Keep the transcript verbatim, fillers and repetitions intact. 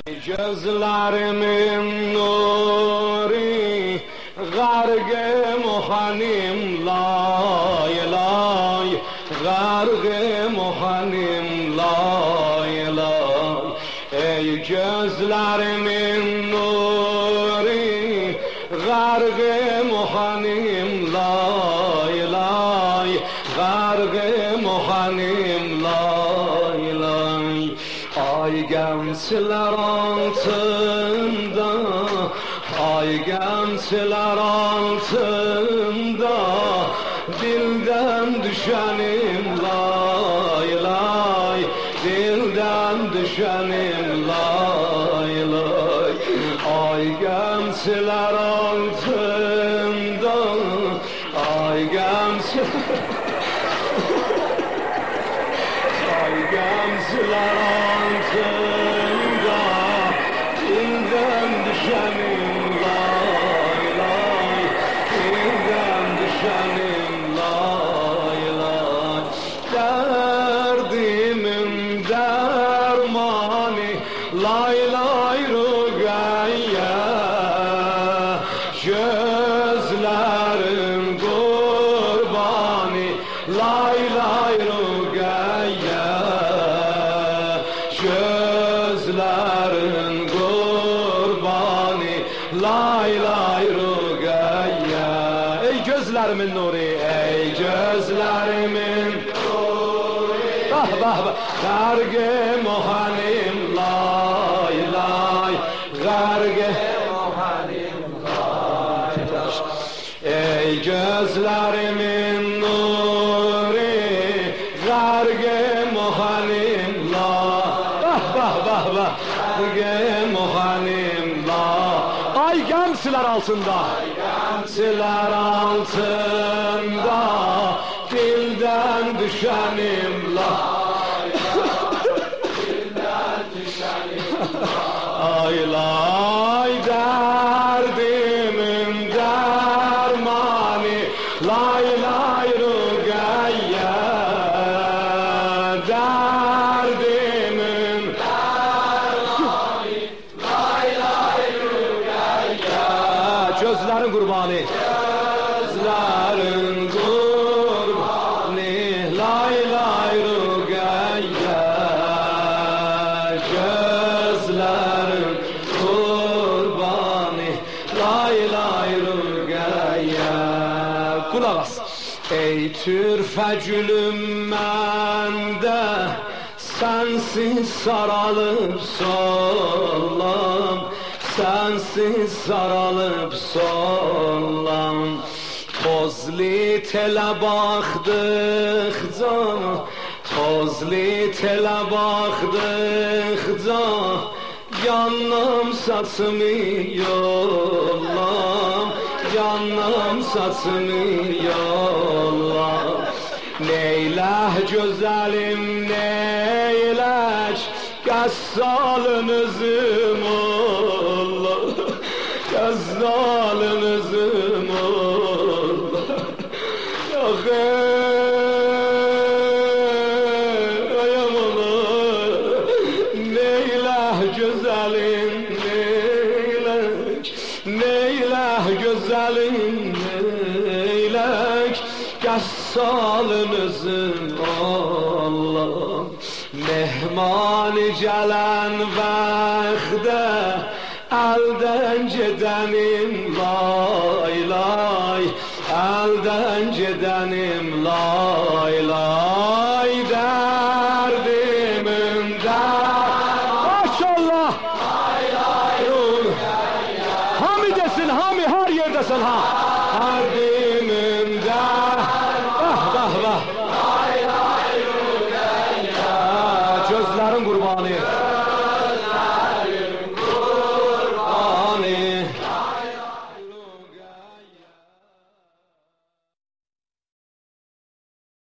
Gözlerimin nuri Garg-ı muhanim lay lay Garg-ı muhanim lay lay Ey gözlerimin nuri Garg-ı muhanim lay lay Garg-ı muhanim lay lay Ay gemsiler altında, ay gemsiler altında Dilden düşenim lay lay, dilden düşenim lay lay Ay gemsiler altında, ay gemsiler Ay gemsiler altında dilden düşenim lay lay dilden düşenim lay lay Derdimin dermani lay lay rugayya Gözlerin kurbani lay lay rugayya Gözlerin kurbani lay lay rugayya Ey gözlerimin nuri, ey gözlerimin nuri Bah bah bah Garg-ı muhanim lay lay Garg-ı muhanim lay lay Ey gözlerimin nuri Garg-ı muhanim lay Bah bah bah Garg-ı muhanim lay Ay gemsiler altında Ay gemsiler altında Dilden düşenim lay Dilden düşenim lay Ay lay derdimin dermani Lay lay rugayya Derdimin dermani Lay lay rugayya Gözlerin kurbanı Gözlerin kurbanı Lay lay rugayya Gözlerin kurbanı Lay lay rugayya Kulak as Ey türfe gülüm mende Sensiz saralıp sollam Sensiz saralıp sollam Tozli tele baktıkça Tozli tele baktıkça Yanım saçımı yollam Yanım saçımı yollam Neyleh güzelim neylek Gazzalınızım Allah Gazzalınızım Allah Yok ayam Allah Neyleh güzelim neylek Neyleh güzelim neylek Gazzalınızım Allah Mehmani gelen vaxtda Elden gidenim lay lay Elden gidenim lay lay Derdimin derman Maşallah Lay lay rugayya Hami desin hami her yerdesin ha Her